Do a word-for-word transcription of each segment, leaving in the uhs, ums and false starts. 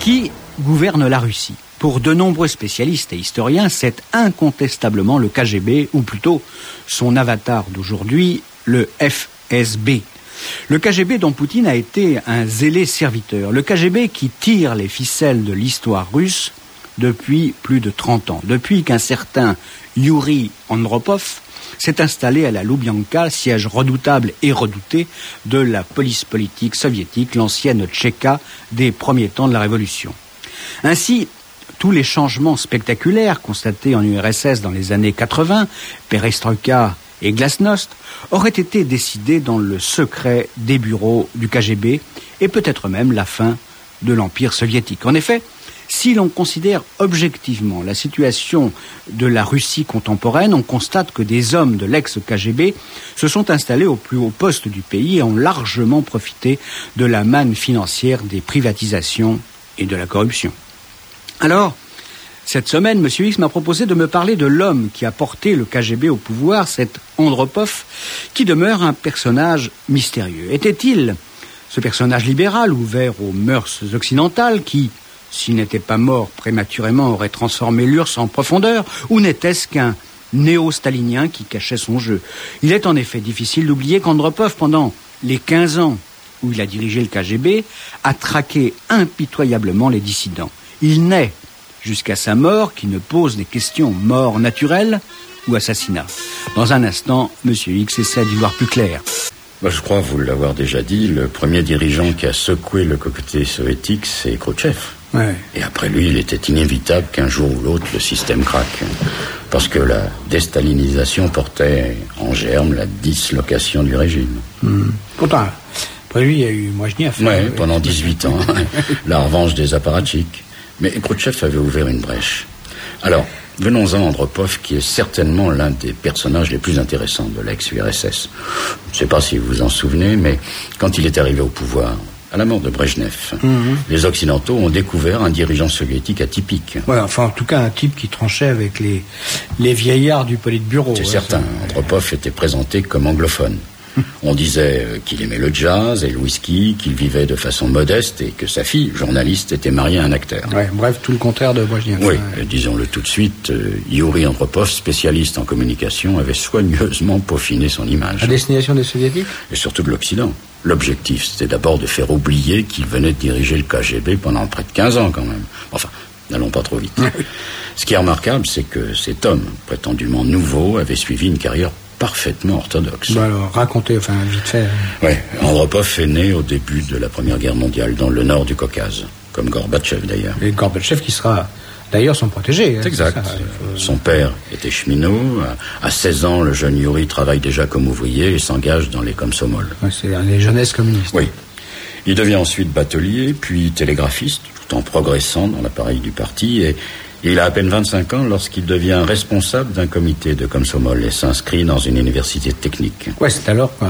Qui gouverne la Russie ? Pour de nombreux spécialistes et historiens, c'est incontestablement le K G B, ou plutôt son avatar d'aujourd'hui, le F S B. Le K G B dont Poutine a été un zélé serviteur. Le K G B qui tire les ficelles de l'histoire russe depuis plus de trente ans. Depuis qu'un certain Yuri Andropov s'est installé à la Loubianka, siège redoutable et redouté de la police politique soviétique, l'ancienne Tchéka des premiers temps de la Révolution. Ainsi, tous les changements spectaculaires constatés en U R S S dans les années quatre-vingts, Perestroïka et Glasnost, auraient été décidés dans le secret des bureaux du K G B et peut-être même la fin de l'Empire soviétique. En effet, si l'on considère objectivement la situation de la Russie contemporaine, on constate que des hommes de l'ex-K G B se sont installés au plus haut poste du pays et ont largement profité de la manne financière des privatisations et de la corruption. Alors, cette semaine, M. X m'a proposé de me parler de l'homme qui a porté le K G B au pouvoir, cet Andropov, qui demeure un personnage mystérieux. Était-il ce personnage libéral, ouvert aux mœurs occidentales, qui, s'il n'était pas mort prématurément, aurait transformé l'U R S S en profondeur, ou n'était-ce qu'un néo-stalinien qui cachait son jeu ? Il est en effet difficile d'oublier qu'Andropov, pendant les quinze ans où il a dirigé le K G B, a traqué impitoyablement les dissidents. Il n'est, jusqu'à sa mort, qui ne pose des questions mort naturelle ou assassinat. Dans un instant, M. X essaie d'y voir plus clair. Bah, je crois vous l'avoir déjà dit, le premier dirigeant qui a secoué le côté soviétique, c'est Khrouchtchev. Ouais. Et après lui, il était inévitable qu'un jour ou l'autre, le système craque. Parce que la déstalinisation portait en germe la dislocation du régime. Mmh. Pourtant, après lui, il y a eu Brejnev. Oui, euh, pendant dix-huit ans. La revanche des apparatchiks. Mais Khrouchtchev avait ouvert une brèche. Alors, venons-en à Andropov, qui est certainement l'un des personnages les plus intéressants de l'ex-U R S S. Je ne sais pas si vous vous en souvenez, mais quand il est arrivé au pouvoir, à la mort de Brejnev, mmh. les Occidentaux ont découvert un dirigeant soviétique atypique. Ouais, enfin, en tout cas, un type qui tranchait avec les, les vieillards du Politburo. C'est ouais, certain. Ça... Andropov était présenté comme anglophone. On disait qu'il aimait le jazz et le whisky, qu'il vivait de façon modeste et que sa fille, journaliste, était mariée à un acteur. Ouais, bref, tout le contraire de Brejnev. Oui, ouais. disons-le tout de suite, euh, Yuri Andropov, spécialiste en communication, avait soigneusement peaufiné son image. À destination des Soviétiques ? Et surtout de l'Occident. L'objectif, c'était d'abord de faire oublier qu'il venait de diriger le K G B pendant près de quinze ans quand même. Enfin, n'allons pas trop vite. Ce qui est remarquable, c'est que cet homme, prétendument nouveau, avait suivi une carrière parfaitement orthodoxe. Bah alors, racontez, enfin, vite fait. Oui, Andropov est né au début de la Première Guerre mondiale, dans le nord du Caucase, comme Gorbatchev d'ailleurs. Et Gorbatchev qui sera d'ailleurs son protégé. C'est exact. Ça, faut... Son père était cheminot. À seize ans, le jeune Yuri travaille déjà comme ouvrier et s'engage dans les komsomol. Ouais, c'est les jeunesses communistes. Oui. Il devient ensuite batelier, puis télégraphiste, tout en progressant dans l'appareil du parti, et il a à peine vingt-cinq ans lorsqu'il devient responsable d'un comité de komsomol et s'inscrit dans une université technique. Ouais, c'est alors un,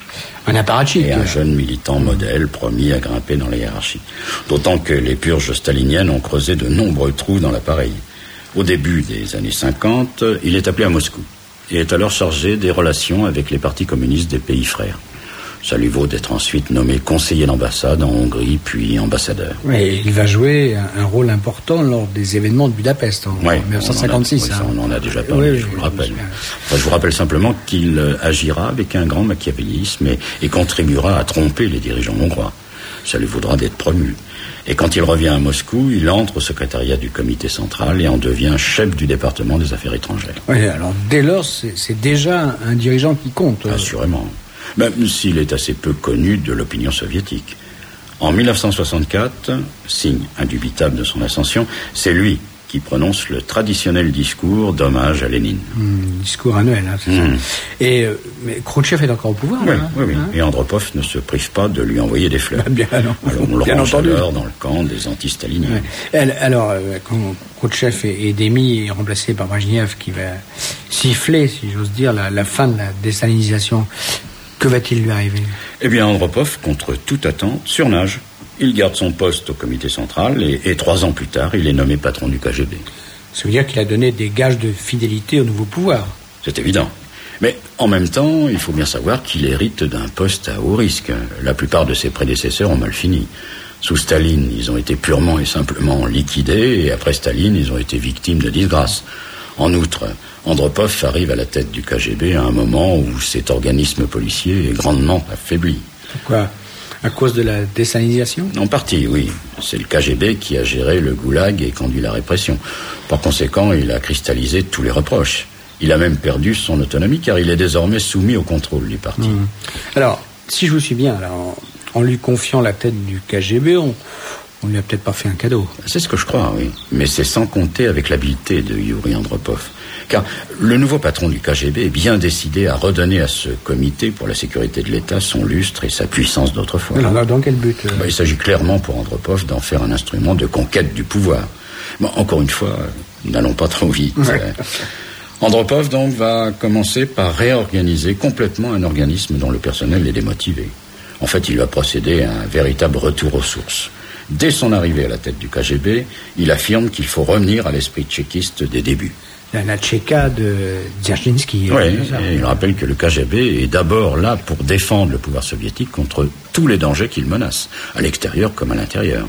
un apparatchik. Et un jeune militant modèle promis à grimper dans la hiérarchie. D'autant que les purges staliniennes ont creusé de nombreux trous dans l'appareil. Au début des années cinquante, il est appelé à Moscou et est alors chargé des relations avec les partis communistes des pays frères. Ça lui vaut d'être ensuite nommé conseiller d'ambassade en Hongrie, puis ambassadeur. Oui, il va jouer un rôle important lors des événements de Budapest en oui, dix-neuf cent cinquante-six. On, a, hein. oui, on en a déjà parlé, oui, je vous oui, le rappelle. Oui, enfin, je vous rappelle simplement qu'il agira avec un grand machiavélisme et, et contribuera à tromper les dirigeants hongrois. Ça lui vaudra d'être promu. Et quand il revient à Moscou, il entre au secrétariat du comité central et en devient chef du département des affaires étrangères. Oui, alors dès lors, c'est, c'est déjà un dirigeant qui compte. Assurément. Même s'il est assez peu connu de l'opinion soviétique. En dix-neuf cent soixante-quatre, signe indubitable de son ascension, c'est lui qui prononce le traditionnel discours d'hommage à Lénine. Mmh, discours annuel, hein, c'est mmh. ça. Et euh, mais Khrouchtchev est encore au pouvoir. Oui, hein, oui, oui. Hein Et Andropov ne se prive pas de lui envoyer des fleurs. Bah, bien, non. Alors on le bien range entendu. alors dans le camp des anti-staliniens. Ouais. Alors, euh, quand Khrouchtchev est, est démis et remplacé par Brejnev, qui va siffler, si j'ose dire, la, la fin de la déstalinisation, que va-t-il lui arriver ? Eh bien, Andropov, contre toute attente, surnage. Il garde son poste au comité central et, et trois ans plus tard, il est nommé patron du K G B. Ça veut dire qu'il a donné des gages de fidélité au nouveau pouvoir. C'est évident. Mais en même temps, il faut bien savoir qu'il hérite d'un poste à haut risque. La plupart de ses prédécesseurs ont mal fini. Sous Staline, ils ont été purement et simplement liquidés, et après Staline, ils ont été victimes de disgrâce. En outre, Andropov arrive à la tête du K G B à un moment où cet organisme policier est grandement affaibli. Pourquoi ? À cause de la désalinisation ? En partie, oui. C'est le K G B qui a géré le goulag et conduit la répression. Par conséquent, il a cristallisé tous les reproches. Il a même perdu son autonomie car il est désormais soumis au contrôle du parti. Mmh. Alors, si je vous suis bien, alors, en lui confiant la tête du K G B, on... On ne lui a peut-être pas fait un cadeau. C'est ce que je crois, oui. Mais c'est sans compter avec l'habileté de Yuri Andropov. Car le nouveau patron du K G B est bien décidé à redonner à ce comité pour la sécurité de l'État son lustre et sa puissance d'autrefois. Alors, dans quel but euh... bah, Il s'agit clairement pour Andropov d'en faire un instrument de conquête du pouvoir. Bon, encore une fois, n'allons pas trop vite. Ouais. Andropov, donc, va commencer par réorganiser complètement un organisme dont le personnel est démotivé. En fait, il va procéder à un véritable retour aux sources. Dès son arrivée à la tête du K G B, il affirme qu'il faut revenir à l'esprit tchéquiste des débuts. La, la Tchéka de Dzerzhinsky. Oui, et il rappelle que le K G B est d'abord là pour défendre le pouvoir soviétique contre tous les dangers qu'il menace, à l'extérieur comme à l'intérieur.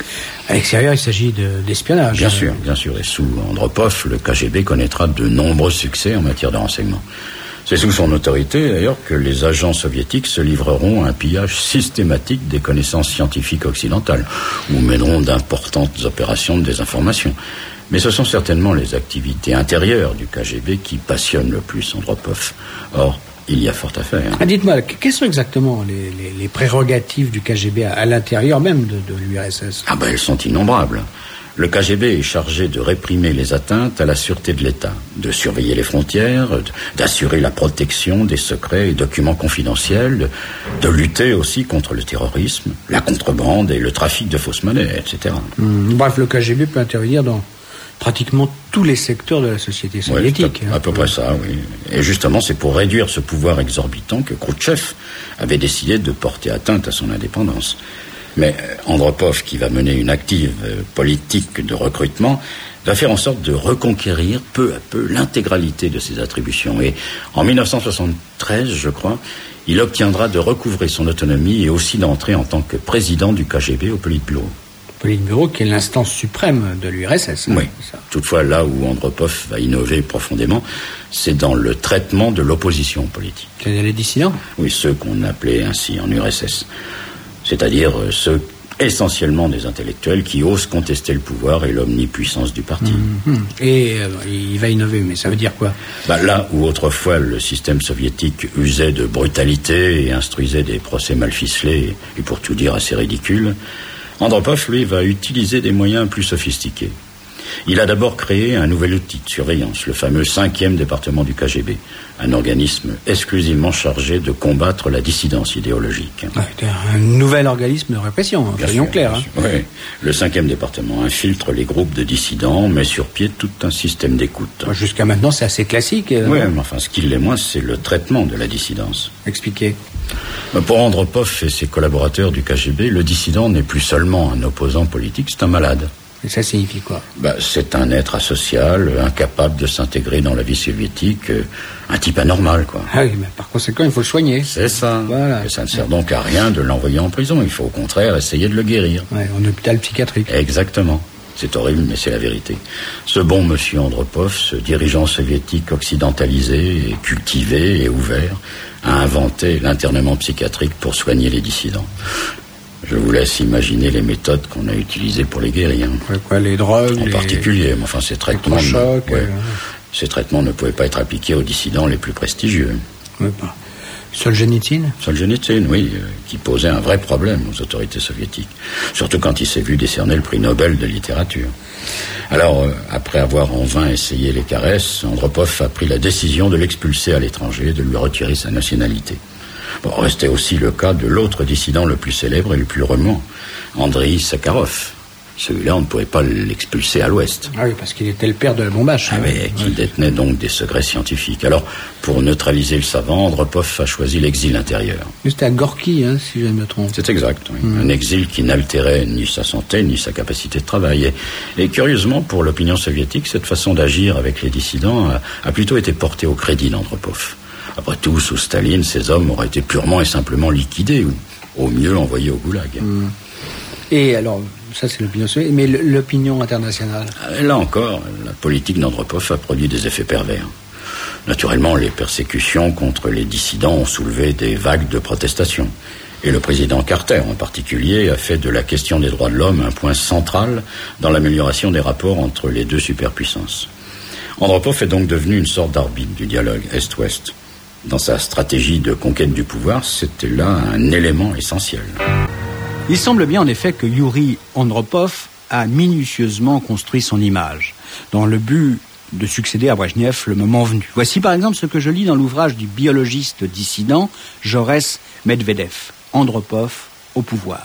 À l'extérieur, il s'agit de, d'espionnage. Bien sûr, bien sûr. Et sous Andropov, le K G B connaîtra de nombreux succès en matière de renseignement. C'est sous son autorité, d'ailleurs, que les agents soviétiques se livreront à un pillage systématique des connaissances scientifiques occidentales, ou mèneront d'importantes opérations de désinformation. Mais ce sont certainement les activités intérieures du K G B qui passionnent le plus Andropov. Or, il y a fort à faire. Ah, dites-moi, quelles sont exactement les, les, les prérogatives du K G B à, à l'intérieur même de, de l'U R S S ? Ah ben, elles sont innombrables. Le K G B est chargé de réprimer les atteintes à la sûreté de l'État, de surveiller les frontières, d'assurer la protection des secrets et documents confidentiels, de, de lutter aussi contre le terrorisme, la contrebande et le trafic de fausses monnaies, et cetera. Mmh, bref, le K G B peut intervenir dans pratiquement tous les secteurs de la société soviétique. Oui, à, à peu près ça, oui. Et justement, c'est pour réduire ce pouvoir exorbitant que Khrouchtchev avait décidé de porter atteinte à son indépendance. Mais Andropov, qui va mener une active politique de recrutement, va faire en sorte de reconquérir peu à peu l'intégralité de ses attributions. Et en dix-neuf cent soixante-treize, je crois, il obtiendra de recouvrer son autonomie et aussi d'entrer en tant que président du K G B au Politburo. Politburo qui est l'instance suprême de l'U R S S. Hein, oui. Ça. Toutefois, là où Andropov va innover profondément, c'est dans le traitement de l'opposition politique. C'est-à-dire les dissidents ? Oui, ceux qu'on appelait ainsi en U R S S. C'est-à-dire ceux essentiellement des intellectuels qui osent contester le pouvoir et l'omnipuissance du parti. Mmh. Et euh, il va innover, mais ça veut dire quoi ? Bah, là où autrefois le système soviétique usait de brutalité et instruisait des procès mal ficelés et pour tout dire assez ridicules, Andropov, lui, va utiliser des moyens plus sophistiqués. Il a d'abord créé un nouvel outil de surveillance, le fameux cinquième département du K G B, un organisme exclusivement chargé de combattre la dissidence idéologique. Ouais, un nouvel organisme de répression, hein, soyons clairs. Hein. Oui, le cinquième département infiltre les groupes de dissidents, met sur pied tout un système d'écoute. Jusqu'à maintenant, c'est assez classique. Euh, oui, mais enfin, ce qui l'est moins, c'est le traitement de la dissidence. Expliquez. Pour Andropov et ses collaborateurs du K G B, le dissident n'est plus seulement un opposant politique, c'est un malade. Et ça signifie quoi ? Bah, c'est un être asocial, incapable de s'intégrer dans la vie soviétique, euh, un type anormal, quoi. Ah oui, mais par conséquent, il faut le soigner. C'est ça. Voilà. Et ça ne sert donc à rien de l'envoyer en prison. Il faut au contraire essayer de le guérir. Ouais, en hôpital psychiatrique. Exactement. C'est horrible, mais c'est la vérité. Ce bon monsieur Andropov, ce dirigeant soviétique occidentalisé, et cultivé et ouvert, a inventé l'internement psychiatrique pour soigner les dissidents. Je vous laisse imaginer les méthodes qu'on a utilisées pour les guérir. Ouais, quoi, les drogues, en les... particulier. Mais enfin, ces traitements, ne... ouais, euh... ces traitements ne pouvaient pas être appliqués aux dissidents les plus prestigieux. Ouais, pas. Solzhenitsyn ? Solzhenitsyn, oui, euh, qui posait un vrai problème aux autorités soviétiques. Surtout quand il s'est vu décerner le prix Nobel de littérature. Alors, euh, après avoir en vain essayé les caresses, Andropov a pris la décision de l'expulser à l'étranger, de lui retirer sa nationalité. Bon, restait aussi le cas de l'autre dissident le plus célèbre et le plus remuant, Andreï Sakharov. Celui-là, on ne pouvait pas l'expulser à l'Ouest. Ah oui, parce qu'il était le père de la bombache. Ah oui, qui ouais. détenait donc des secrets scientifiques. Alors, pour neutraliser le savant, Andropov a choisi l'exil intérieur. C'était à Gorky, hein, si je ne me trompe. C'est exact, oui. Mmh. Un exil qui n'altérait ni sa santé, ni sa capacité de travail. Et, et curieusement, pour l'opinion soviétique, cette façon d'agir avec les dissidents a, a plutôt été portée au crédit d'Andropov. Après tout, sous Staline, ces hommes auraient été purement et simplement liquidés, ou au mieux envoyés au goulag. Mmh. Et alors, ça c'est l'opinion soviétique, mais l'opinion internationale? Là encore, la politique d'Andropov a produit des effets pervers. Naturellement, les persécutions contre les dissidents ont soulevé des vagues de protestations. Et le président Carter, en particulier, a fait de la question des droits de l'homme un point central dans l'amélioration des rapports entre les deux superpuissances. Andropov est donc devenu une sorte d'arbitre du dialogue Est-Ouest. Dans sa stratégie de conquête du pouvoir, c'était là un élément essentiel. Il semble bien en effet que Youri Andropov a minutieusement construit son image, dans le but de succéder à Brejnev le moment venu. Voici par exemple ce que je lis dans l'ouvrage du biologiste dissident Jores Medvedev, Andropov au pouvoir.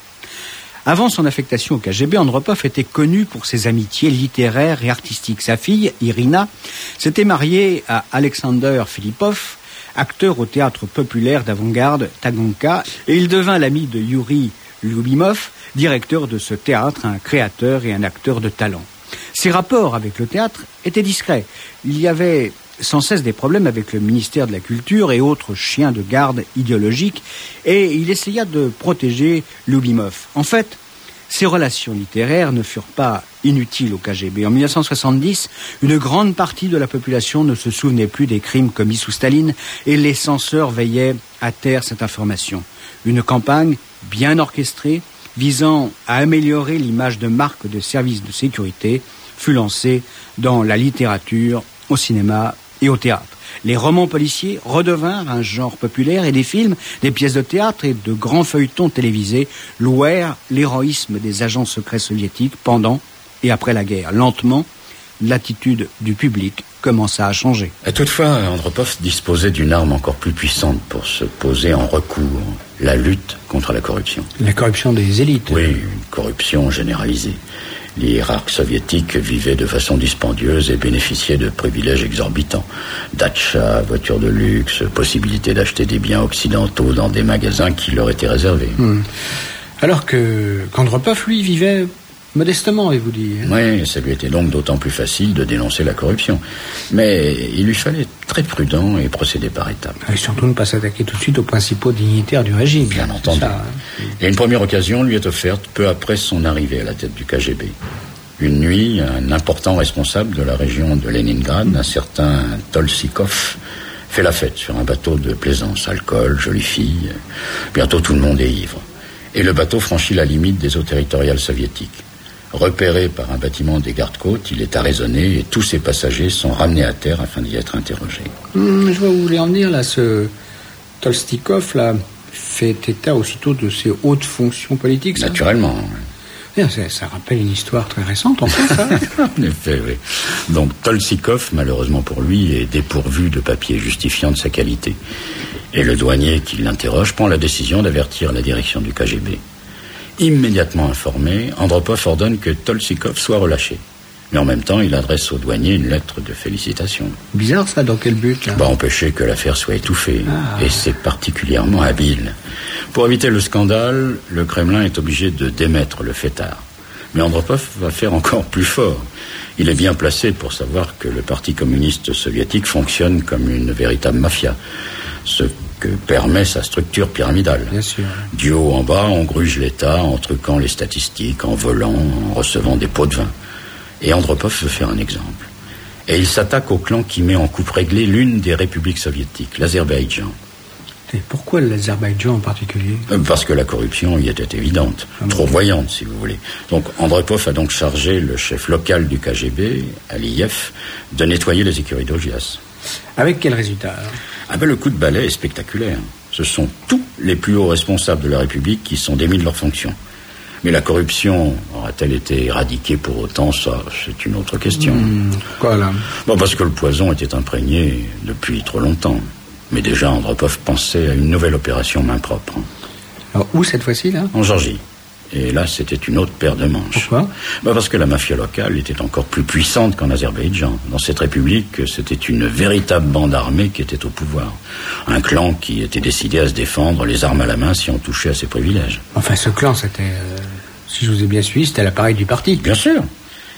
Avant son affectation au K G B, Andropov était connu pour ses amitiés littéraires et artistiques. Sa fille, Irina, s'était mariée à Alexander Filipov, acteur au théâtre populaire d'avant-garde Taganka, et il devint l'ami de Yuri Lyubimov, directeur de ce théâtre, un créateur et un acteur de talent. Ses rapports avec le théâtre étaient discrets. Il y avait sans cesse des problèmes avec le ministère de la Culture et autres chiens de garde idéologiques, et il essaya de protéger Lyubimov. En fait, ces relations littéraires ne furent pas inutiles au K G B. En mille neuf cent soixante-dix, une grande partie de la population ne se souvenait plus des crimes commis sous Staline, et les censeurs veillaient à taire cette information. Une campagne bien orchestrée, visant à améliorer l'image de marque de services de sécurité, fut lancée dans la littérature, au cinéma et au théâtre. Les romans policiers redevinrent un genre populaire et des films, des pièces de théâtre et de grands feuilletons télévisés louèrent l'héroïsme des agents secrets soviétiques pendant et après la guerre. Lentement, l'attitude du public commença à changer. Toutefois, Andropov disposait d'une arme encore plus puissante pour se poser en recours, la lutte contre la corruption. La corruption des élites. Oui, une corruption généralisée. Les hiérarques soviétiques vivaient de façon dispendieuse et bénéficiaient de privilèges exorbitants. Datcha, voitures de luxe, possibilité d'acheter des biens occidentaux dans des magasins qui leur étaient réservés. Hmm. Alors que qu'Andropov, lui, vivait modestement, avez-vous dit. Hein? Oui, ça lui était donc d'autant plus facile de dénoncer la corruption. Mais il lui fallait être très prudent et procéder par étapes. Et surtout ne pas s'attaquer tout de suite aux principaux dignitaires du régime. Bien entendu. Ça, hein. Et une première occasion lui est offerte peu après son arrivée à la tête du K G B. Une nuit, un important responsable de la région de Leningrad, un certain Tolsikov, fait la fête sur un bateau de plaisance. Alcool, jolies filles. Bientôt tout le monde est ivre. Et le bateau franchit la limite des eaux territoriales soviétiques. Repéré par un bâtiment des gardes-côtes, il est arraisonné et tous ses passagers sont ramenés à terre afin d'y être interrogés. Mmh, je vois où vous voulez en venir, là. Ce Tolstikov, là, fait état aussitôt de ses hautes fonctions politiques, ça? Naturellement. Ça, ça rappelle une histoire très récente, en fait, ça. En effet, oui. Donc, Tolsikov, malheureusement pour lui, est dépourvu de papiers justifiant de sa qualité. Et le douanier qui l'interroge prend la décision d'avertir la direction du K G B. Immédiatement informé, Andropov ordonne que Tolsikov soit relâché. Mais en même temps, il adresse au douanier une lettre de félicitations. Bizarre ça, dans quel but là? Bah, empêcher que l'affaire soit étouffée. Ah. Et c'est particulièrement habile. Pour éviter le scandale, le Kremlin est obligé de démettre le fêtard. Mais Andropov va faire encore plus fort. Il est bien placé pour savoir que le Parti communiste soviétique fonctionne comme une véritable mafia. Ce que permet sa structure pyramidale. Bien sûr. Du haut en bas, on gruge l'État en truquant les statistiques, en volant, en recevant des pots de vin. Et Andropov veut faire un exemple. Et il s'attaque au clan qui met en coupe réglée l'une des républiques soviétiques, l'Azerbaïdjan. Et pourquoi l'Azerbaïdjan en particulier? Parce que la corruption y était évidente, ah trop bon. voyante si vous voulez. Donc Andropov a donc chargé le chef local du K G B, Aliyev, de nettoyer les écuries d'Ogias. Avec quel résultat? Ah ben, le coup de balai est spectaculaire. Ce sont tous les plus hauts responsables de la République qui sont démis de leurs fonctions. Mais la corruption aura-t-elle été éradiquée pour autant? Ça, c'est une autre question. Mmh, quoi là? Bon, parce que le poison était imprégné depuis trop longtemps. Mais déjà, Andropov pensait à une nouvelle opération main propre. Alors, où cette fois-ci, là? En Géorgie. Et là, c'était une autre paire de manches. Pourquoi? Bah parce que la mafia locale était encore plus puissante qu'en Azerbaïdjan. Dans cette république, c'était une véritable bande armée qui était au pouvoir. Un clan qui était décidé à se défendre, les armes à la main, si on touchait à ses privilèges. Enfin, ce clan, c'était, euh, si je vous ai bien suivi, c'était l'appareil du parti. Bien sûr.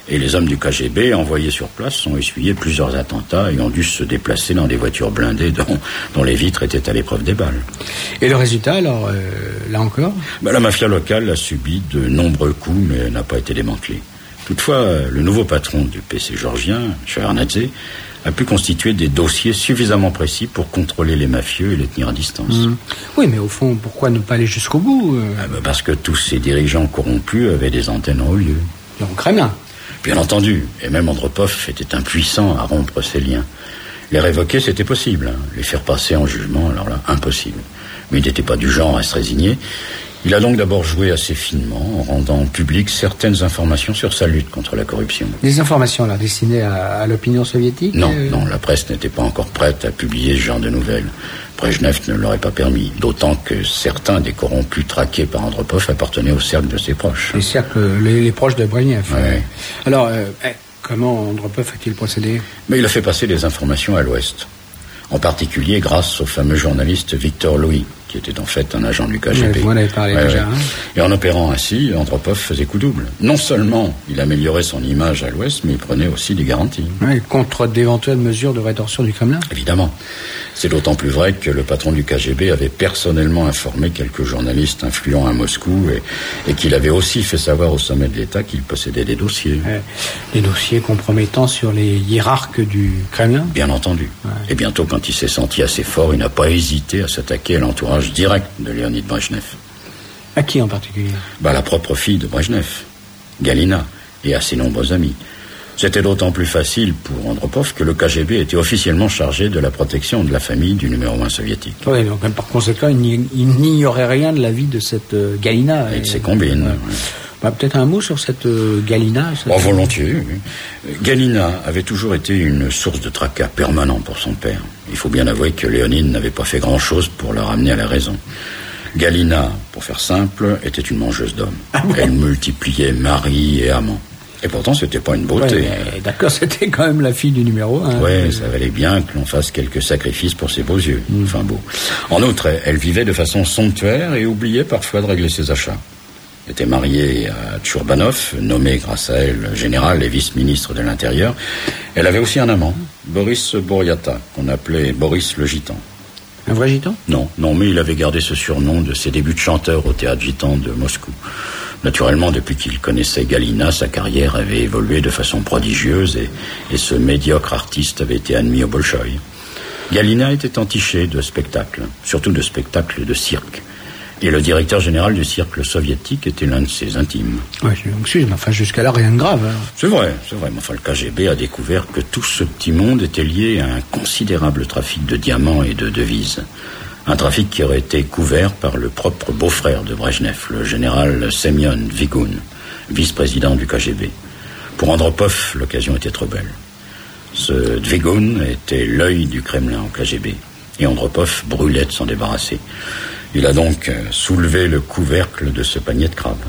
Et les hommes du K G B envoyés sur place ont essuyé plusieurs attentats et ont dû se déplacer dans des voitures blindées dont, dont les vitres étaient à l'épreuve des balles. Et le résultat, alors, euh, là encore ben, La mafia locale a subi de nombreux coups, mais n'a pas été démantelée. Toutefois, le nouveau patron du P C georgien, Shevardnadze, a pu constituer des dossiers suffisamment précis pour contrôler les mafieux et les tenir à distance. Mmh. Oui, mais au fond, pourquoi ne pas aller jusqu'au bout euh... ah ben Parce que tous ces dirigeants corrompus avaient des antennes en haut lieu. Et au Kremlin. Bien entendu, et même Andropov était impuissant à rompre ses liens. Les révoquer, c'était possible. Hein. Les faire passer en jugement, alors là, impossible. Mais il n'était pas du genre à se résigner. Il a donc d'abord joué assez finement en rendant publiques certaines informations sur sa lutte contre la corruption. Des informations là destinées à, à l'opinion soviétique? Non, euh... non, la presse n'était pas encore prête à publier ce genre de nouvelles. Brejnev ne l'aurait pas permis, d'autant que certains des corrompus traqués par Andropov appartenaient au cercle de ses proches. Les cercles, les, les proches de Brejnev. Ouais. Alors, euh, comment Andropov a-t-il procédé? Mais il a fait passer des informations à l'Ouest. En particulier grâce au fameux journaliste Victor Louis, qui était en fait un agent du K G B. Ouais, vous en avez parlé ouais, déjà. Ouais. Hein. Et en opérant ainsi, Andropov faisait coup double. Non seulement il améliorait son image à l'Ouest, mais il prenait aussi des garanties. Ouais, contre d'éventuelles mesures de rétorsion du Kremlin. Évidemment. C'est d'autant plus vrai que le patron du K G B avait personnellement informé quelques journalistes influents à Moscou et, et qu'il avait aussi fait savoir au sommet de l'État qu'il possédait des dossiers. Ouais, des dossiers compromettants sur les hiérarques du Kremlin. Bien entendu. Ouais. Et bientôt, quand il s'est senti assez fort, il n'a pas hésité à s'attaquer à l'entourage direct de Léonid Brejnev. À qui en particulier? Bah, la propre fille de Brejnev, Galina, et à ses nombreux amis. C'était d'autant plus facile pour Andropov que le K G B était officiellement chargé de la protection de la famille du numéro un soviétique. Oui, donc par conséquent, il n'ignorait rien de la vie de cette euh, Galina. Et de ses combines. Ouais. Ouais. Bah, peut-être un mot sur cette euh, Galina cette... Oh, volontiers, oui. Galina avait toujours été une source de tracas permanent pour son père. Il faut bien avouer que Léonine n'avait pas fait grand-chose pour la ramener à la raison. Galina, pour faire simple, était une mangeuse d'hommes. Ah bon? Elle multipliait maris et amants. Et pourtant, c'était pas une beauté. Ouais, d'accord, c'était quand même la fille du numéro un. Oui, euh... ça valait bien que l'on fasse quelques sacrifices pour ses beaux yeux. Mmh. Enfin beau. En outre, elle vivait de façon somptuaire et oubliait parfois de régler ses achats. Elle était mariée à Tchurbanov, nommé grâce à elle général et vice-ministre de l'Intérieur. Elle avait aussi un amant, Boris Boryata, qu'on appelait Boris le Gitan. Un vrai gitan? Non, non, mais il avait gardé ce surnom de ses débuts de chanteur au théâtre gitan de Moscou. Naturellement, depuis qu'il connaissait Galina, sa carrière avait évolué de façon prodigieuse et, et ce médiocre artiste avait été admis au Bolchoï. Galina était entichée de spectacles, surtout de spectacles de cirque. Et le directeur général du cirque soviétique était l'un de ses intimes. Oui, je mais enfin, jusqu'à là, rien de grave. Hein. C'est vrai, c'est vrai. Mais enfin, le K G B a découvert que tout ce petit monde était lié à un considérable trafic de diamants et de devises. Un trafic qui aurait été couvert par le propre beau-frère de Brejnev, le général Semyon Dvigoun, vice-président du K G B. Pour Andropov, l'occasion était trop belle. Ce Dvigoun était l'œil du Kremlin au K G B. Et Andropov brûlait de s'en débarrasser. Il a donc soulevé le couvercle de ce panier de crabes.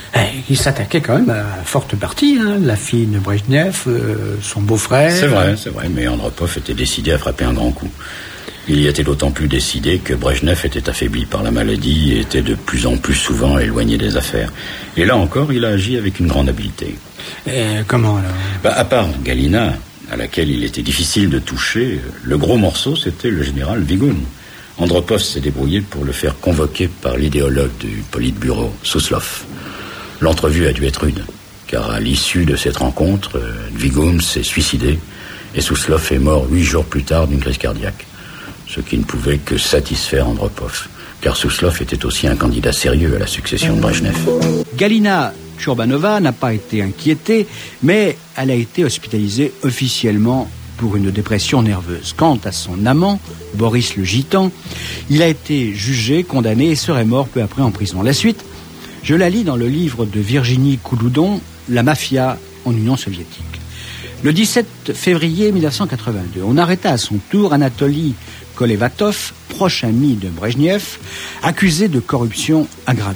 Il s'attaquait quand même à forte partie, hein, la fille de Brejnev, euh, son beau-frère. C'est vrai, c'est vrai, mais Andropov était décidé à frapper un grand coup. Il y était d'autant plus décidé que Brejnev était affaibli par la maladie et était de plus en plus souvent éloigné des affaires. Et là encore, il a agi avec une grande habileté. Et comment alors? Bah, à part Galina, à laquelle il était difficile de toucher, le gros morceau, c'était le général Dvigoun. Andropov s'est débrouillé pour le faire convoquer par l'idéologue du Politburo, Souslov. L'entrevue a dû être rude, car à l'issue de cette rencontre, Dvigoun s'est suicidé et Souslov est mort huit jours plus tard d'une crise cardiaque. Ce qui ne pouvait que satisfaire Andropov, car Souslov était aussi un candidat sérieux à la succession de Brejnev. Galina Tchurbanova n'a pas été inquiétée, mais elle a été hospitalisée officiellement pour une dépression nerveuse. Quant à son amant, Boris le Gitan, il a été jugé, condamné et serait mort peu après en prison. La suite, je la lis dans le livre de Virginie Kouloudon, La mafia en Union soviétique. Le dix-sept février mille neuf cent quatre-vingt-deux, on arrêta à son tour Anatoly Kolevatov, proche ami de Brejnev, accusé de corruption aggravée.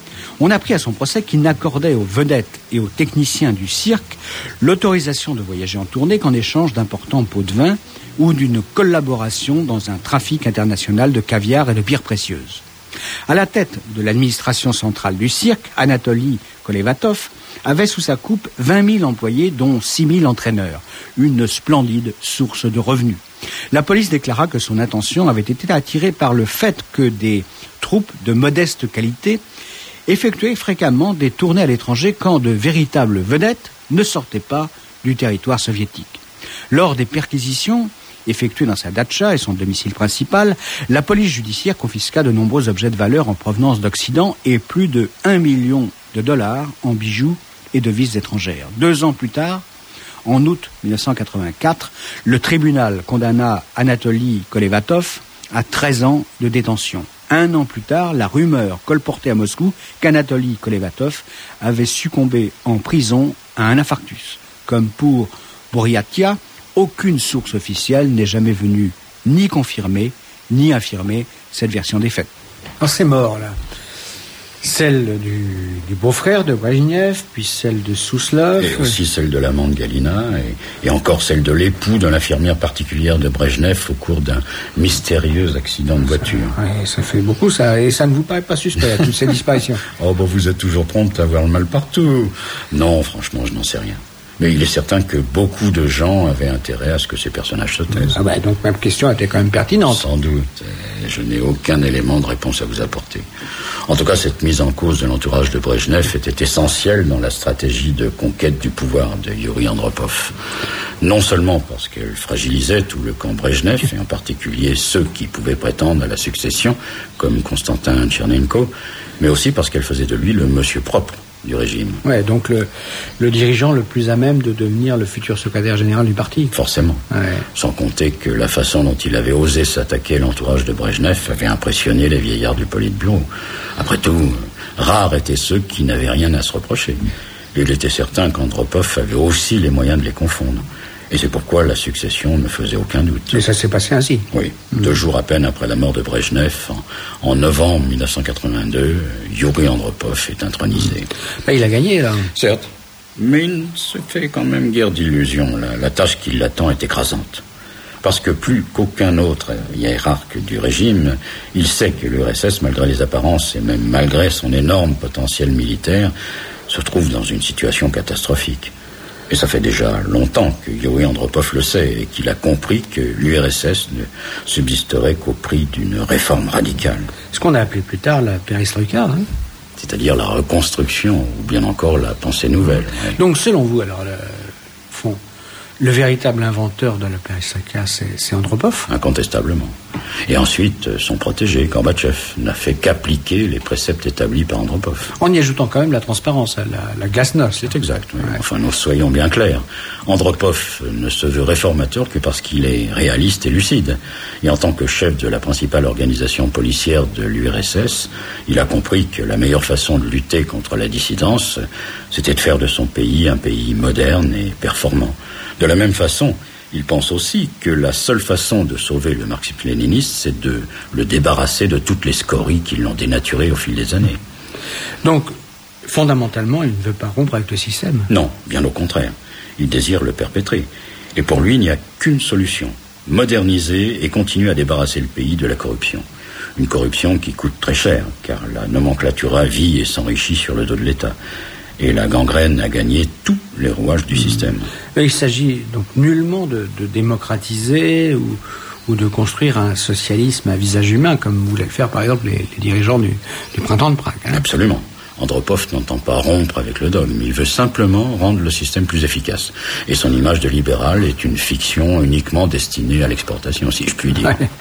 On apprit à son procès qu'il n'accordait aux vedettes et aux techniciens du cirque l'autorisation de voyager en tournée qu'en échange d'importants pots de vin ou d'une collaboration dans un trafic international de caviar et de pierres précieuses. À la tête de l'administration centrale du cirque, Anatoly Kolevatov avait sous sa coupe vingt mille employés, dont six mille entraîneurs. Une splendide source de revenus. La police déclara que son attention avait été attirée par le fait que des troupes de modeste qualité effectuaient fréquemment des tournées à l'étranger quand de véritables vedettes ne sortaient pas du territoire soviétique. Lors des perquisitions effectuées dans sa datcha et son domicile principal, la police judiciaire confisqua de nombreux objets de valeur en provenance d'Occident et plus de un million de dollars en bijoux et devises étrangères. Deux ans plus tard, en août dix-neuf cent quatre-vingt-quatre, le tribunal condamna Anatoly Kolevatov à treize ans de détention. Un an plus tard, la rumeur colportait à Moscou qu'Anatoly Kolevatov avait succombé en prison à un infarctus. Comme pour Bouriatia, aucune source officielle n'est jamais venue ni confirmer, ni infirmer cette version des faits. Alors c'est mort, là. Celle du, du beau-frère de Brejnev, puis celle de Souslov. Et aussi celle de l'amant de Galina, et, et encore celle de l'époux de l'infirmière particulière de Brejnev au cours d'un mystérieux accident de voiture. Ça, ouais, ça fait beaucoup, ça. Et ça ne vous paraît pas suspect, toutes ces disparitions? Oh, bah vous êtes toujours prompte à voir le mal partout. Non, franchement, je n'en sais rien. Mais il est certain que beaucoup de gens avaient intérêt à ce que ces personnages se taisent. Ah bah, donc ma question était quand même pertinente. Sans doute. Et je n'ai aucun élément de réponse à vous apporter. En tout cas, cette mise en cause de l'entourage de Brejnev était essentielle dans la stratégie de conquête du pouvoir de Yuri Andropov. Non seulement parce qu'elle fragilisait tout le camp Brejnev, et en particulier ceux qui pouvaient prétendre à la succession, comme Konstantin Tchernenko, mais aussi parce qu'elle faisait de lui le monsieur propre du régime. Ouais, donc le, le dirigeant le plus à même de devenir le futur secrétaire général du parti. Forcément. Ouais. Sans compter que la façon dont il avait osé s'attaquer à l'entourage de Brejnev avait impressionné les vieillards du Politburo. Après tout, rares étaient ceux qui n'avaient rien à se reprocher. Il était certain qu'Andropov avait aussi les moyens de les confondre. Et c'est pourquoi la succession ne faisait aucun doute. Et ça s'est passé ainsi. Oui. Mmh. Deux jours à peine après la mort de Brejnev, en, en novembre dix-neuf cent quatre-vingt-deux, Yuri Andropov est intronisé. Ben, il a gagné, là. Certes. Mais il ne se fait quand même guère d'illusions. La, la tâche qui l'attend est écrasante. Parce que plus qu'aucun autre hiérarque du régime, il sait que l'U R S S, malgré les apparences et même malgré son énorme potentiel militaire, se trouve dans une situation catastrophique. Et ça fait déjà longtemps que Yuri Andropov le sait et qu'il a compris que l'U R S S ne subsisterait qu'au prix d'une réforme radicale. Ce qu'on a appelé plus tard la perestroïka, hein, c'est-à-dire la reconstruction, ou bien encore la pensée nouvelle. Ouais. Donc selon vous, alors, le fond, le véritable inventeur de la perestroïka, c'est, c'est Andropov? Incontestablement. Et ensuite, son protégé, Gorbatchev, n'a fait qu'appliquer les préceptes établis par Andropov. En y ajoutant quand même la transparence, la, la glasnost. C'est exact, oui. Ouais. Enfin, nous soyons bien clairs. Andropov ne se veut réformateur que parce qu'il est réaliste et lucide. Et en tant que chef de la principale organisation policière de l'U R S S, il a compris que la meilleure façon de lutter contre la dissidence, c'était de faire de son pays un pays moderne et performant. De la même façon, il pense aussi que la seule façon de sauver le marxisme-léninisme, c'est de le débarrasser de toutes les scories qui l'ont dénaturé au fil des années. Donc, fondamentalement, il ne veut pas rompre avec le système? Non, bien au contraire. Il désire le perpétrer. Et pour lui, il n'y a qu'une solution. Moderniser et continuer à débarrasser le pays de la corruption. Une corruption qui coûte très cher, car la nomenclatura vit et s'enrichit sur le dos de l'État. Et la gangrène a gagné tous les rouages du mmh. système. Il s'agit donc nullement de, de démocratiser ou, ou de construire un socialisme à visage humain, comme voulaient le faire par exemple les, les dirigeants du, du printemps de Prague. Hein. Absolument. Andropov n'entend pas rompre avec le dogme. Il veut simplement rendre le système plus efficace. Et son image de libéral est une fiction uniquement destinée à l'exportation, si je puis dire. Ouais.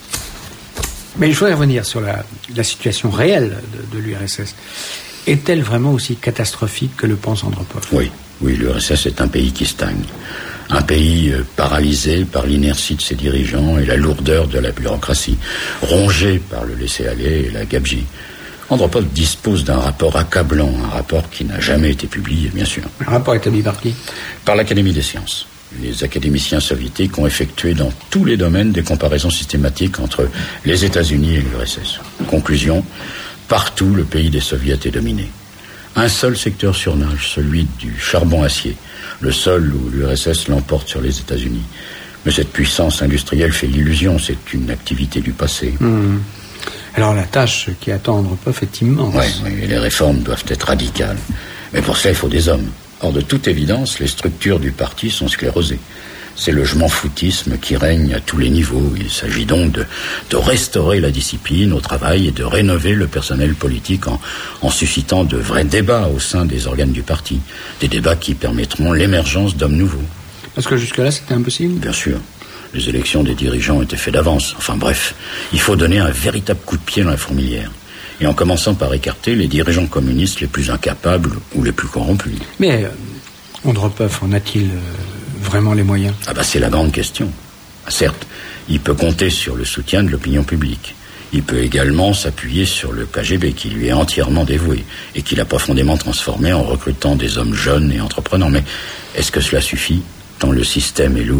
Mais il faudrait revenir sur la, la situation réelle de, de l'U R S S. Est-elle vraiment aussi catastrophique que le pense Andropov? Oui, oui, l'U R S S est un pays qui stagne. Un pays euh, paralysé par l'inertie de ses dirigeants et la lourdeur de la bureaucratie, rongé par le laisser-aller et la gabegie. Andropov dispose d'un rapport accablant, un rapport qui n'a jamais été publié, bien sûr. Un rapport établi par qui? Par l'Académie des sciences. Les académiciens soviétiques ont effectué dans tous les domaines des comparaisons systématiques entre les États-Unis et l'U R S S. Conclusion, partout le pays des soviets est dominé. Un seul secteur surnage, celui du charbon-acier, le seul où l'U R S S l'emporte sur les États-Unis. Mais cette puissance industrielle fait l'illusion, c'est une activité du passé. Mmh. Alors la tâche qui attend Andropov est immense. Oui, oui, les réformes doivent être radicales. Mais pour cela, il faut des hommes. Or, de toute évidence, les structures du parti sont sclérosées. C'est le je m'en foutisme qui règne à tous les niveaux. Il s'agit donc de, de restaurer la discipline au travail et de rénover le personnel politique en, en suscitant de vrais débats au sein des organes du parti. Des débats qui permettront l'émergence d'hommes nouveaux. Parce que jusque-là, c'était impossible ? Bien sûr. Les élections des dirigeants étaient faites d'avance. Enfin bref, il faut donner un véritable coup de pied dans la fourmilière. Et en commençant par écarter les dirigeants communistes les plus incapables ou les plus corrompus. Mais euh, Andropov en a-t-il euh, vraiment les moyens ? Ah bah c'est la grande question. Certes, il peut compter sur le soutien de l'opinion publique. Il peut également s'appuyer sur le K G B qui lui est entièrement dévoué et qui l'a profondément transformé en recrutant des hommes jeunes et entreprenants. Mais est-ce que cela suffit, tant le système est lourd ?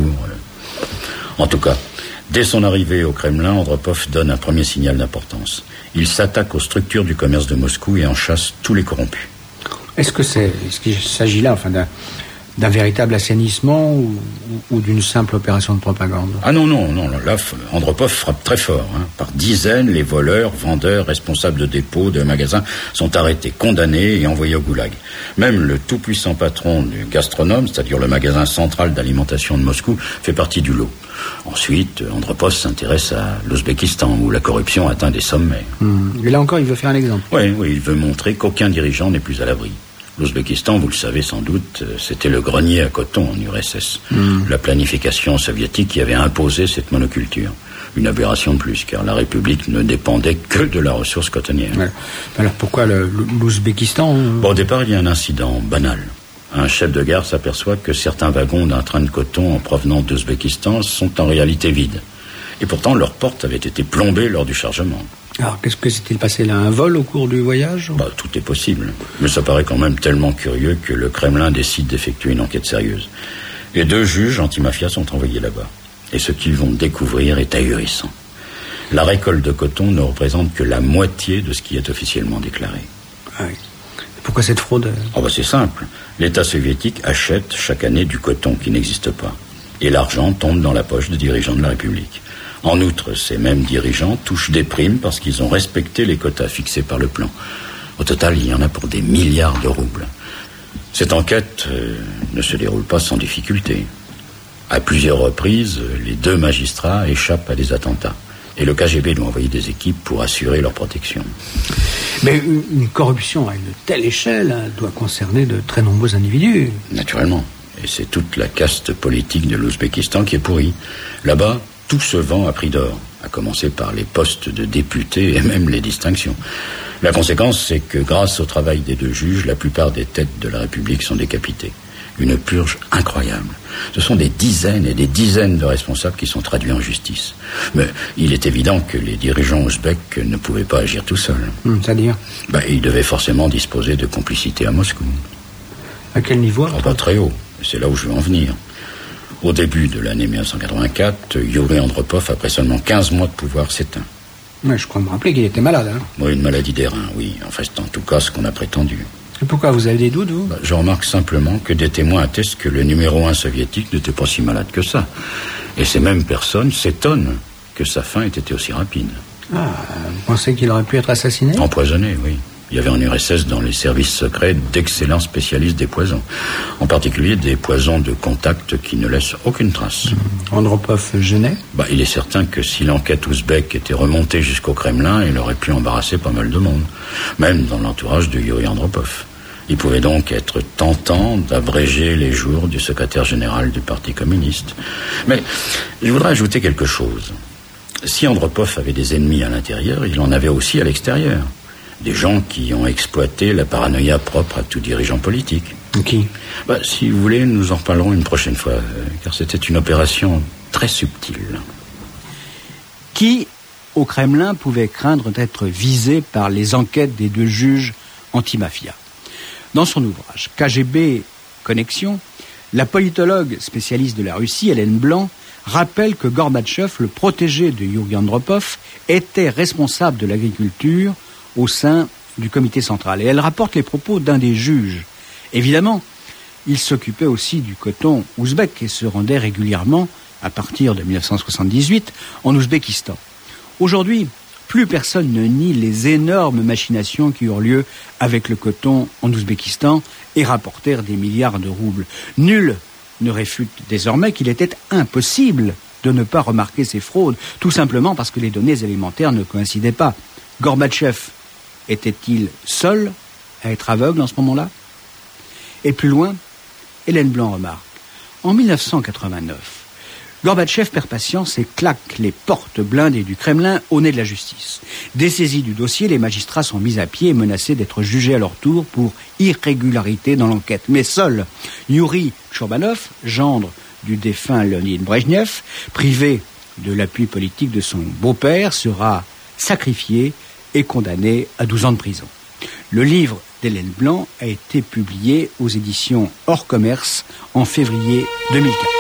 En tout cas, dès son arrivée au Kremlin, Andropov donne un premier signal d'importance. Il s'attaque aux structures du commerce de Moscou et en chasse tous les corrompus. Est-ce que c'est, est-ce qu'il s'agit là, enfin, d'un, d'un véritable assainissement ou, ou, ou d'une simple opération de propagande ? Ah non, non, non, là, Andropov frappe très fort. Hein. Par dizaines, les voleurs, vendeurs, responsables de dépôts, de magasins sont arrêtés, condamnés et envoyés au goulag. Même le tout-puissant patron du Gastronome, c'est-à-dire le magasin central d'alimentation de Moscou, fait partie du lot. Ensuite, Andropov s'intéresse à l'Ouzbékistan, où la corruption atteint des sommets. Mmh. Et là encore, il veut faire un exemple. Oui, oui, il veut montrer qu'aucun dirigeant n'est plus à l'abri. L'Ouzbékistan, vous le savez sans doute, c'était le grenier à coton en U R S S. Mmh. La planification soviétique qui avait imposé cette monoculture. Une aberration de plus, car la République ne dépendait que de la ressource cotonnière. Ouais. Alors pourquoi le, l'Ouzbékistan ? Bon, au départ, il y a un incident banal. Un chef de gare s'aperçoit que certains wagons d'un train de coton en provenance d'Ouzbékistan sont en réalité vides. Et pourtant, leurs portes avaient été plombées lors du chargement. Alors, qu'est-ce que s'est-il passé là ? Un vol au cours du voyage ? Bah, tout est possible. Mais ça paraît quand même tellement curieux que le Kremlin décide d'effectuer une enquête sérieuse. Et deux juges anti-mafia sont envoyés là-bas. Et ce qu'ils vont découvrir est ahurissant. La récolte de coton ne représente que la moitié de ce qui est officiellement déclaré. Ah oui. Pourquoi cette fraude ? Oh bah c'est simple. L'État soviétique achète chaque année du coton qui n'existe pas. Et l'argent tombe dans la poche des dirigeants de la République. En outre, ces mêmes dirigeants touchent des primes parce qu'ils ont respecté les quotas fixés par le plan. Au total, il y en a pour des milliards de roubles. Cette enquête euh, ne se déroule pas sans difficulté. À plusieurs reprises, les deux magistrats échappent à des attentats. Et le K G B doit envoyer des équipes pour assurer leur protection. Mais une corruption à une telle échelle hein, doit concerner de très nombreux individus. Naturellement. Et c'est toute la caste politique de l'Ouzbékistan qui est pourrie. Là-bas, tout se vend à prix d'or, à commencer par les postes de députés et même les distinctions. La conséquence, c'est que grâce au travail des deux juges, la plupart des têtes de la République sont décapitées. Une purge incroyable. Ce sont des dizaines et des dizaines de responsables qui sont traduits en justice. Mais il est évident que les dirigeants ouzbeks ne pouvaient pas agir tout seuls. Hum, c'est-à-dire ? Ben, ils devaient forcément disposer de complicité à Moscou. À quel niveau ? Oh, pas très haut. C'est là où je veux en venir. Au début de l'année mille neuf cent quatre-vingt-quatre, Yuri Andropov, après seulement quinze mois de pouvoir, s'éteint. Mais je crois me rappeler qu'il était malade. Hein. Oui, une maladie des reins, oui. Enfin, c'est en tout cas ce qu'on a prétendu. Et pourquoi vous avez des doutes, vous ? bah, Je remarque simplement que des témoins attestent que le numéro un soviétique n'était pas si malade que ça. Et ces mêmes personnes s'étonnent que sa fin ait été aussi rapide. Ah, vous pensez qu'il aurait pu être assassiné ? Empoisonné, oui. Il y avait en U R S S dans les services secrets d'excellents spécialistes des poisons. En particulier des poisons de contact qui ne laissent aucune trace. Mmh. Andropov gênait ? Bah, il est certain que si l'enquête ouzbek était remontée jusqu'au Kremlin, il aurait pu embarrasser pas mal de monde. Même dans l'entourage de Yuri Andropov. Il pouvait donc être tentant d'abréger les jours du secrétaire général du Parti communiste. Mais je voudrais ajouter quelque chose. Si Andropov avait des ennemis à l'intérieur, il en avait aussi à l'extérieur. Des gens qui ont exploité la paranoïa propre à tout dirigeant politique. Qui ? Bah, si vous voulez, nous en reparlerons une prochaine fois, euh, car c'était une opération très subtile. Qui, au Kremlin, pouvait craindre d'être visé par les enquêtes des deux juges anti-mafia ? Dans son ouvrage K G B Connexion, la politologue spécialiste de la Russie, Hélène Blanc, rappelle que Gorbatchev, le protégé de Yuri Andropov, était responsable de l'agriculture au sein du comité central. Et elle rapporte les propos d'un des juges. Évidemment, il s'occupait aussi du coton ouzbek et se rendait régulièrement, à partir de mille neuf cent soixante-dix-huit, en Ouzbékistan. Aujourd'hui, plus personne ne nie les énormes machinations qui eurent lieu avec le coton en Ouzbékistan et rapportèrent des milliards de roubles. Nul ne réfute désormais qu'il était impossible de ne pas remarquer ces fraudes, tout simplement parce que les données élémentaires ne coïncidaient pas. Gorbatchev était-il seul à être aveugle en ce moment-là? Et plus loin, Hélène Blanc remarque, en mille neuf cent quatre-vingt-neuf, Gorbatchev perd patience et claque les portes blindées du Kremlin au nez de la justice. Dessaisis du dossier, les magistrats sont mis à pied et menacés d'être jugés à leur tour pour irrégularité dans l'enquête. Mais seul Yuri Tchurbanov, gendre du défunt Léonid Brejnev, privé de l'appui politique de son beau-père, sera sacrifié et condamné à douze ans de prison. Le livre d'Hélène Blanc a été publié aux éditions Hors Commerce en février deux mille quatre.